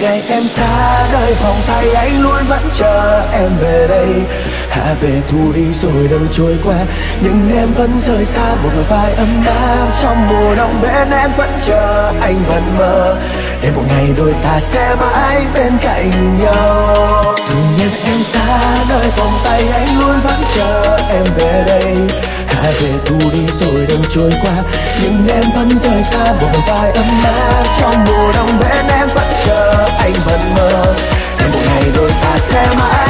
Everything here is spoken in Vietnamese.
ngày em xa nơi vòng tay anh luôn vẫn chờ em về đây. Hạ về thu đi rồi đâu trôi qua, nhưng em vẫn rời xa một bờ vai ấm áp. Trong mùa đông bên em vẫn chờ, anh vẫn mơ để một ngày đôi ta sẽ mãi bên cạnh nhau. Thường nhật em xa nơi vòng tay anh luôn vẫn chờ em về đây. Hạ về thu đi rồi đâu trôi qua, nhưng em vẫn rời xa một bờ vai ấm áp. Trong mùa đông bên em vẫn chờ, anh vẫn mơ để một ngày đôi ta sẽ mãi